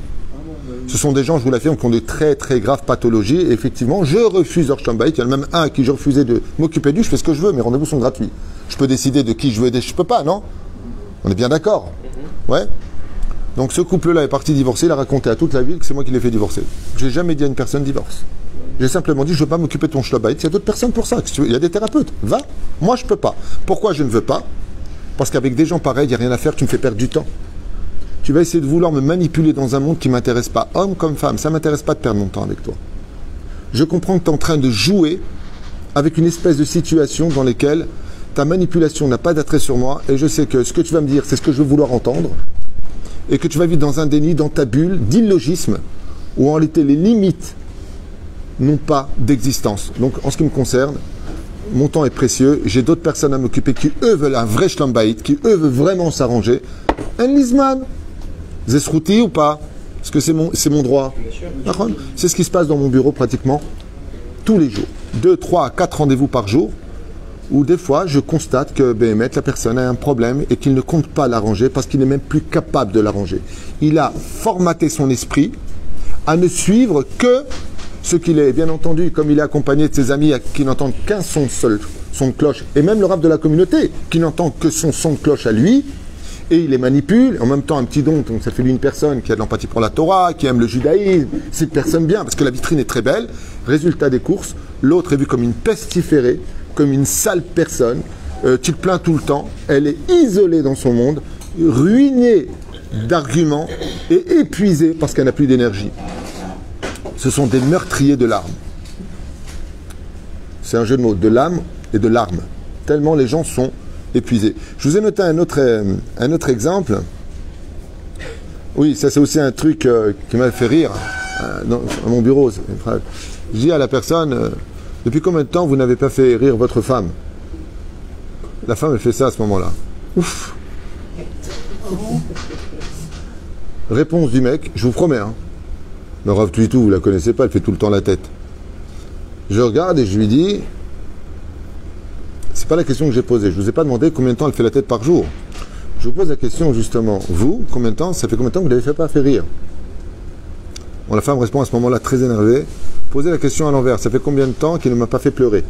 Ce sont des gens, je vous l'affirme, qui ont de très très graves pathologies. Et effectivement, je refuse leur Shalom Bayit. Il y en a même un à qui je refusais de m'occuper de lui. Je fais ce que je veux, mes rendez-vous sont gratuits. Je peux décider de qui je veux aider. Je peux pas, non? On est bien d'accord? Ouais. Donc ce couple-là est parti divorcer. Il a raconté à toute la ville que c'est moi qui l'ai fait divorcer. J'ai jamais dit à une personne divorce. J'ai simplement dit, je ne veux pas m'occuper de ton Shalom Bayit. Il y a d'autres personnes pour ça. Il y a des thérapeutes. Va. Moi, je peux pas. Pourquoi je ne veux pas? Parce qu'avec des gens pareils, il n'y a rien à faire. Tu me fais perdre du temps. Tu vas essayer de vouloir me manipuler dans un monde qui ne m'intéresse pas, homme comme femme. Ça ne m'intéresse pas de perdre mon temps avec toi. Je comprends que tu es en train de jouer avec une espèce de situation dans laquelle ta manipulation n'a pas d'attrait sur moi et je sais que ce que tu vas me dire, c'est ce que je veux vouloir entendre et que tu vas vivre dans un déni, dans ta bulle d'illogisme où en réalité les limites n'ont pas d'existence. Donc en ce qui me concerne, mon temps est précieux. J'ai d'autres personnes à m'occuper qui eux veulent un vrai Shalom Bayit, qui eux veulent vraiment s'arranger. Un Lisman. Zesrouti ou pas? Est-ce que c'est mon, c'est mon droit? C'est ce qui se passe dans mon bureau pratiquement tous les jours. Deux, trois, quatre rendez-vous par jour où des fois je constate que B M T, la personne a un problème et qu'il ne compte pas l'arranger parce qu'il n'est même plus capable de l'arranger. Il a formaté son esprit à ne suivre que ce qu'il est. Bien entendu, comme il est accompagné de ses amis qui n'entendent qu'un son seul, son de cloche, et même le rap de la communauté qui n'entend que son son de cloche à lui, et il les manipule, en même temps un petit don, donc ça fait lui une personne qui a de l'empathie pour la Torah, qui aime le judaïsme, c'est une personne bien, parce que la vitrine est très belle. Résultat des courses, l'autre est vu comme une pestiférée, comme une sale personne, euh, tu te plains tout le temps, elle est isolée dans son monde, ruinée d'arguments et épuisée parce qu'elle n'a plus d'énergie. Ce sont des meurtriers de larmes. C'est un jeu de mots, de l'âme et de larmes. Tellement les gens sont épuisés. Je vous ai noté un autre, euh, un autre exemple. Oui, ça c'est aussi un truc euh, qui m'a fait rire euh, dans, à mon bureau. Je dis à la personne, euh, depuis combien de temps vous n'avez pas fait rire votre femme? La femme, elle fait ça à ce moment-là. Ouf. Réponse du mec, je vous promets, hein. Le Rav Tuitou, vous la connaissez pas, elle fait tout le temps la tête. Je regarde et je lui dis, c'est pas la question que j'ai posée. Je vous ai pas demandé combien de temps elle fait la tête par jour. Je vous pose la question justement. Vous, combien de temps, ça fait combien de temps que vous ne l'avez fait pas fait rire? Bon, la femme répond à ce moment-là très énervée. Posez la question à l'envers. Ça fait combien de temps qu'il ne m'a pas fait pleurer?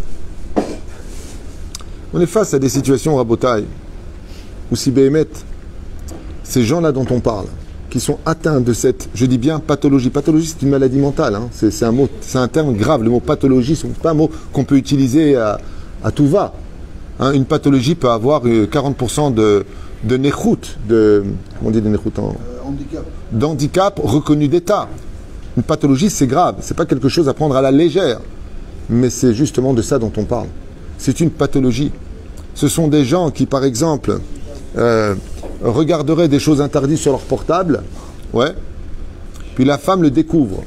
On est face à des situations rabotailles où si Béhémeth, ces gens-là dont on parle, qui sont atteints de cette, je dis bien pathologie. Pathologie, c'est une maladie mentale. Hein. C'est, c'est un mot, c'est un terme grave. Le mot pathologie, ce n'est pas un mot qu'on peut utiliser à, à tout va. Hein, une pathologie peut avoir quarante pour cent de, de néchout, de, comment on dit de néchout en... Euh, handicap. d'handicap reconnu d'État. Une pathologie, c'est grave. C'est pas quelque chose à prendre à la légère. Mais c'est justement de ça dont on parle. C'est une pathologie. Ce sont des gens qui, par exemple, euh, regarderaient des choses interdites sur leur portable, ouais, puis la femme le découvre.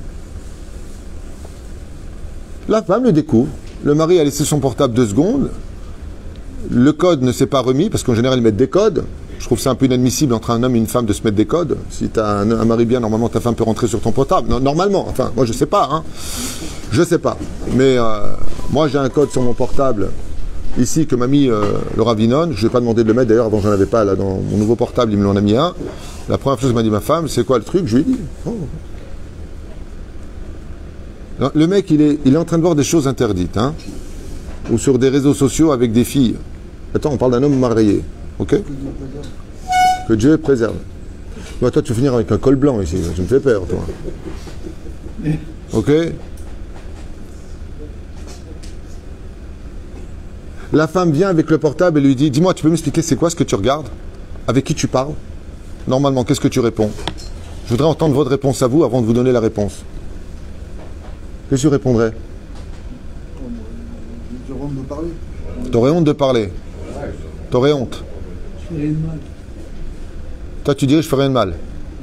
La femme le découvre. Le mari a laissé son portable deux secondes. Le code ne s'est pas remis, parce qu'en général, ils mettent des codes. Je trouve que c'est un peu inadmissible entre un homme et une femme de se mettre des codes. Si tu as un, un mari bien, normalement, ta femme peut rentrer sur ton portable. Non, normalement, enfin, moi, je sais pas. Hein. Je sais pas. Mais euh, moi, j'ai un code sur mon portable, ici, que m'a mis euh, le Ravinon. Je ne vais pas demander de le mettre, d'ailleurs, avant, j'en avais pas, là, dans mon nouveau portable, il me l'en a mis un. La première chose que m'a dit ma femme, c'est quoi le truc? Je lui ai dit. Oh. Le mec, il est, il est en train de voir des choses interdites. Hein. ou sur des réseaux sociaux avec des filles. Attends, on parle d'un homme marié, ok? Que Dieu préserve. Moi, toi, tu vas finir avec un col blanc ici, tu me fais peur, toi. Ok? La femme vient avec le portable et lui dit, dis-moi, tu peux m'expliquer c'est quoi ce que tu regardes? Avec qui tu parles? Normalement, qu'est-ce que tu réponds? Je voudrais entendre votre réponse à vous avant de vous donner la réponse. Qu'est-ce que tu répondrais? J'aurais honte de parler. T'aurais honte de parler. T'aurais honte. Je fais rien de mal. Toi, tu dirais je fais rien de mal.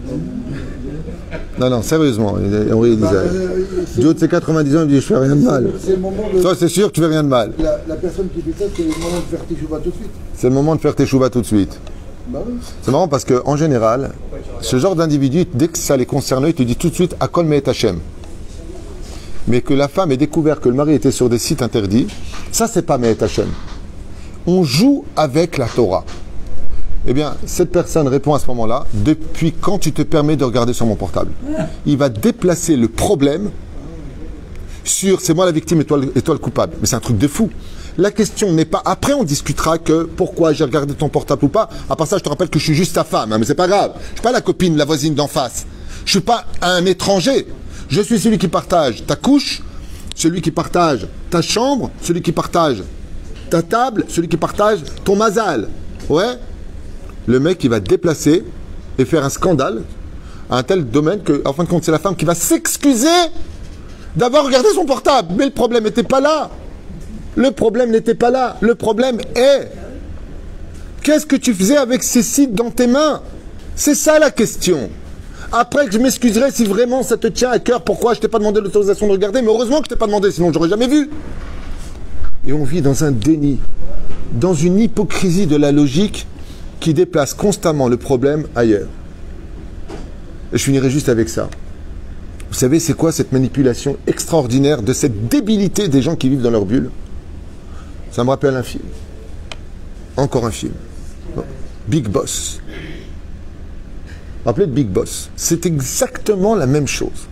Non, non, sérieusement. Henri disait. Du haut de ses quatre-vingt-dix ans, il dit je fais rien de mal. C'est le moment de... Toi, c'est sûr que tu fais rien de mal. La, la personne qui fait ça, c'est le moment de faire tes chouvas tout de suite. C'est le moment de faire tes chouvas tout de suite. Bah oui. C'est marrant parce qu'en général, ce genre d'individu, dès que ça les concerne, il te dit tout de suite Akol Me'et Hashem. Mais que la femme ait découvert que le mari était sur des sites interdits, ça, c'est pas Me'et Hashem. On joue avec la Torah. Eh bien, cette personne répond à ce moment-là, depuis quand tu te permets de regarder sur mon portable? Il va déplacer le problème sur c'est moi la victime et toi, le- et toi le coupable. Mais c'est un truc de fou. La question n'est pas, après on discutera que pourquoi j'ai regardé ton portable ou pas. À part ça, je te rappelle que je suis juste ta femme, hein, mais c'est pas grave. Je suis pas la copine, la voisine d'en face. Je suis pas un étranger. Je suis celui qui partage ta couche, celui qui partage ta chambre, celui qui partage ta table, celui qui partage ton mazal. Ouais? Le mec, il va déplacer et faire un scandale à un tel domaine que, en fin de compte, c'est la femme qui va s'excuser d'avoir regardé son portable. Mais le problème n'était pas là. Le problème n'était pas là. Le problème est, qu'est-ce que tu faisais avec ces sites dans tes mains? C'est ça la question. Après que je m'excuserai si vraiment ça te tient à cœur, pourquoi je t'ai pas demandé l'autorisation de regarder, mais heureusement que je t'ai pas demandé, sinon j'aurais jamais vu. Et on vit dans un déni, dans une hypocrisie de la logique qui déplace constamment le problème ailleurs. Et je finirai juste avec ça. Vous savez, c'est quoi cette manipulation extraordinaire de cette débilité des gens qui vivent dans leur bulle? Ça me rappelle un film. Encore un film. Big Boss. Rappelez de Big Boss. C'est exactement la même chose.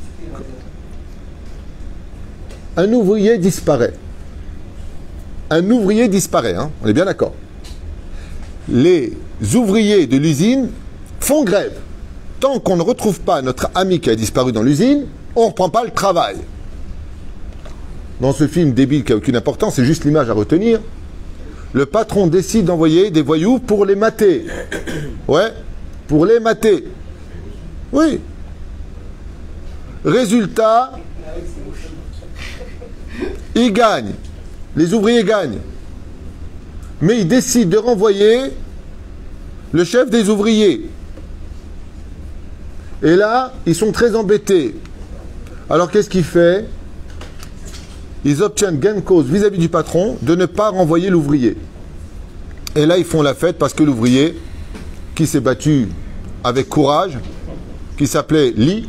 Un ouvrier disparaît. Un ouvrier disparaît, hein, on est bien d'accord. Les ouvriers de l'usine font grève. Tant qu'on ne retrouve pas notre ami qui a disparu dans l'usine, on ne reprend pas le travail. Dans ce film débile qui n'a aucune importance, c'est juste l'image à retenir. Le patron décide d'envoyer des voyous pour les mater. Ouais, pour les mater. Oui. Résultat, ils gagnent. Les ouvriers gagnent. Mais ils décident de renvoyer le chef des ouvriers. Et là, ils sont très embêtés. Alors qu'est-ce qu'il fait? Ils obtiennent gain de cause vis-à-vis du patron de ne pas renvoyer l'ouvrier. Et là, ils font la fête parce que l'ouvrier, qui s'est battu avec courage, qui s'appelait Lee,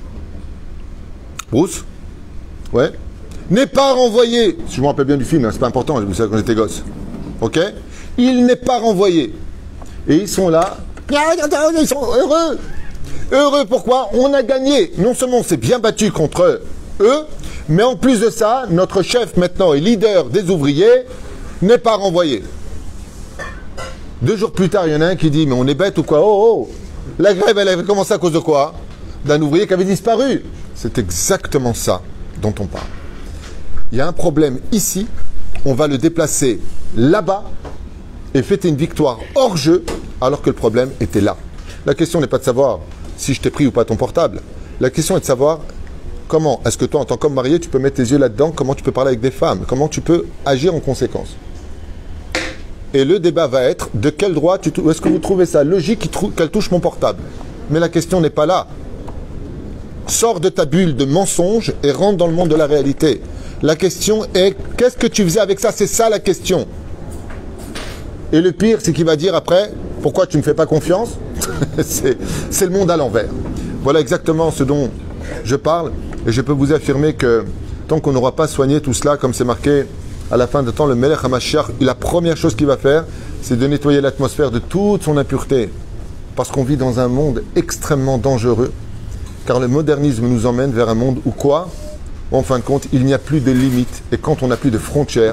Bruce, ouais, n'est pas renvoyé. Je me rappelle bien du film, hein, c'est pas important, je me souviens quand j'étais gosse. Ok? Il n'est pas renvoyé. Et ils sont là, ils sont heureux. Heureux pourquoi? On a gagné. Non seulement on s'est bien battu contre eux, mais en plus de ça, notre chef maintenant et leader des ouvriers n'est pas renvoyé. Deux jours plus tard, il y en a un qui dit, mais on est bête ou quoi? Oh, oh, la grève, elle avait commencé à cause de quoi? D'un ouvrier qui avait disparu. C'est exactement ça dont on parle. Il y a un problème ici, on va le déplacer là-bas et fêter une victoire hors jeu, alors que le problème était là. La question n'est pas de savoir si je t'ai pris ou pas ton portable. La question est de savoir comment est-ce que toi, en tant qu'homme marié, tu peux mettre tes yeux là-dedans, comment tu peux parler avec des femmes, comment tu peux agir en conséquence. Et le débat va être de quel droit, tu, est-ce que vous trouvez ça logique qu'elle touche mon portable? Mais la question n'est pas là. Sors de ta bulle de mensonge et rentre dans le monde de la réalité. La question est, qu'est-ce que tu faisais avec ça? C'est ça la question. Et le pire, c'est qu'il va dire après, pourquoi tu ne me fais pas confiance? c'est, c'est le monde à l'envers. Voilà exactement ce dont je parle. Et je peux vous affirmer que tant qu'on n'aura pas soigné tout cela, comme c'est marqué à la fin de temps, le Melech HaMashiach, la première chose qu'il va faire, c'est de nettoyer l'atmosphère de toute son impureté. Parce qu'on vit dans un monde extrêmement dangereux. Car le modernisme nous emmène vers un monde où quoi? En fin de compte, il n'y a plus de limites. Et quand on n'a plus de frontières,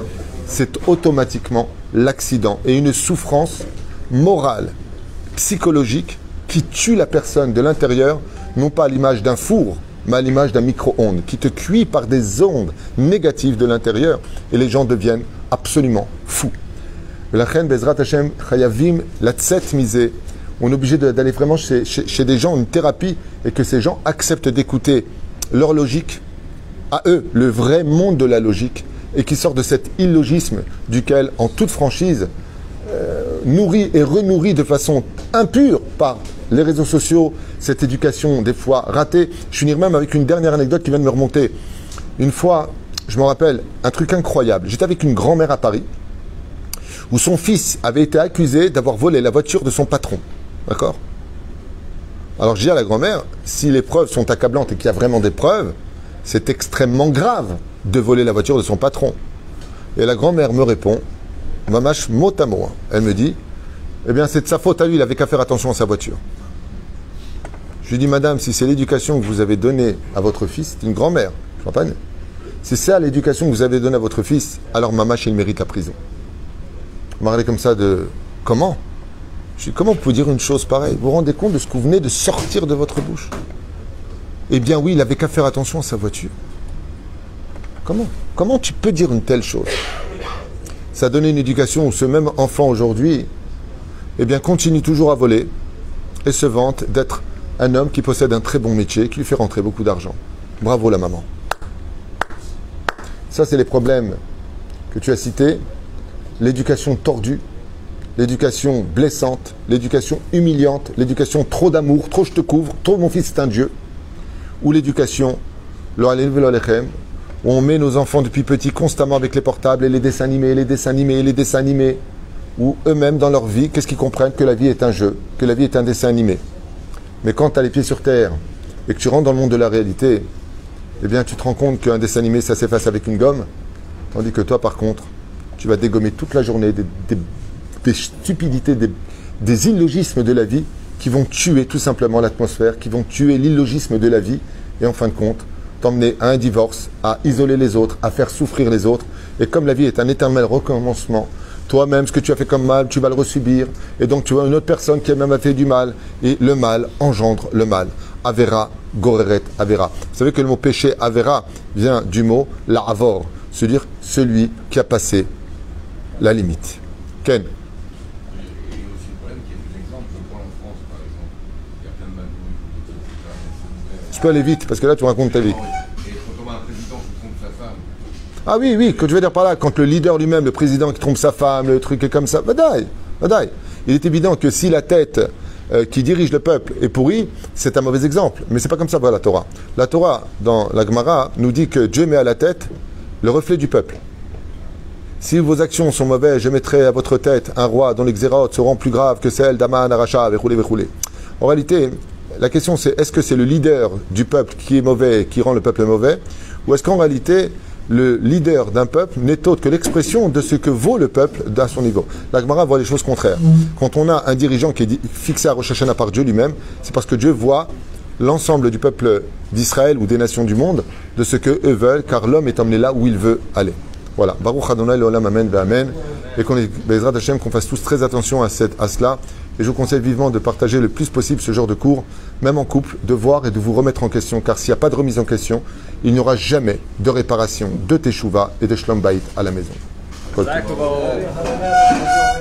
c'est automatiquement l'accident et une souffrance morale, psychologique, qui tue la personne de l'intérieur, non pas à l'image d'un four, mais à l'image d'un micro-ondes, qui te cuit par des ondes négatives de l'intérieur, et les gens deviennent absolument fous. La reine Bezrat Hashem Chayavim Latzet Misé, on est obligé d'aller vraiment chez, chez, chez des gens, une thérapie, et que ces gens acceptent d'écouter leur logique, à eux, le vrai monde de la logique, et qui sortent de cet illogisme duquel, en toute franchise, euh, nourri et renourri de façon impure par les réseaux sociaux, cette éducation des fois ratée. Je finis même avec une dernière anecdote qui vient de me remonter. Une fois, je me rappelle, un truc incroyable. J'étais avec une grand-mère à Paris, où son fils avait été accusé d'avoir volé la voiture de son patron. D'accord? Alors je dis à la grand-mère, si les preuves sont accablantes et qu'il y a vraiment des preuves, c'est extrêmement grave de voler la voiture de son patron. Et la grand-mère me répond, mamache mot à mot, elle me dit, eh bien c'est de sa faute à lui, il avait qu'à faire attention à sa voiture. Je lui dis, madame, si c'est l'éducation que vous avez donnée à votre fils, c'est une grand-mère, je comprends pas. Si c'est à l'éducation que vous avez donnée à votre fils, alors mamache, il mérite la prison. On m'a regardé comme ça de, comment? Je dis, comment vous pouvez dire une chose pareille? Vous vous rendez compte de ce que vous venez de sortir de votre bouche? Eh bien oui, il avait qu'à faire attention à sa voiture. Comment? Comment tu peux dire une telle chose? Ça a donné une éducation où ce même enfant aujourd'hui, eh bien continue toujours à voler et se vante d'être un homme qui possède un très bon métier, qui lui fait rentrer beaucoup d'argent. Bravo la maman. Ça, c'est les problèmes que tu as cités. L'éducation tordue, l'éducation blessante, l'éducation humiliante, l'éducation trop d'amour, trop je te couvre, trop mon fils est un dieu. Ou l'éducation, où on met nos enfants depuis petits constamment avec les portables et les dessins animés, et les dessins animés, et les dessins animés, où eux-mêmes dans leur vie, qu'est-ce qu'ils comprennent? Que la vie est un jeu, que la vie est un dessin animé. Mais quand tu as les pieds sur terre et que tu rentres dans le monde de la réalité, eh bien tu te rends compte qu'un dessin animé ça s'efface avec une gomme, tandis que toi par contre, tu vas dégommer toute la journée des, des, des stupidités, des, des illogismes de la vie qui vont tuer tout simplement l'atmosphère, qui vont tuer l'illogisme de la vie et en fin de compte, t'emmener à un divorce, à isoler les autres, à faire souffrir les autres. Et comme la vie est un éternel recommencement, toi-même, ce que tu as fait comme mal, tu vas le resubir. Et donc tu vois une autre personne qui a même fait du mal. Et le mal engendre le mal. Avera, goreret, avera. Vous savez que le mot péché, avera, vient du mot la'avor, c'est-à-dire celui qui a passé la limite. Ken? Je peux aller vite, parce que là, tu racontes ta vie. Ah oui, oui, que je veux dire par là, quand le leader lui-même, le président qui trompe sa femme, le truc est comme ça, badaï, badaï. Il est évident que si la tête euh, qui dirige le peuple est pourrie, c'est un mauvais exemple. Mais c'est pas comme ça, voilà la Torah. La Torah, dans la Gemara, nous dit que Dieu met à la tête le reflet du peuple. Si vos actions sont mauvaises, je mettrai à votre tête un roi dont les xérotes seront plus graves que celles d'Aman, Aracha, Vechoulé, Vechoulé. En réalité, la question c'est, est-ce que c'est le leader du peuple qui est mauvais et qui rend le peuple mauvais? Ou est-ce qu'en réalité, le leader d'un peuple n'est autre que l'expression de ce que vaut le peuple à son niveau? La Gemara voit les choses contraires. Quand on a un dirigeant qui est fixé à Rosh Hashanah par Dieu lui-même, c'est parce que Dieu voit l'ensemble du peuple d'Israël ou des nations du monde de ce que eux veulent, car l'homme est emmené là où il veut aller. Voilà. Baruch Adonai l'olam amen ve'amen. Et qu'on Bezrat Hashem, qu'on fasse tous très attention à, cette, à cela. Et je vous conseille vivement de partager le plus possible ce genre de cours, même en couple, de voir et de vous remettre en question. Car s'il n'y a pas de remise en question, il n'y aura jamais de réparation, de teshuva et de shlom bayit à la maison.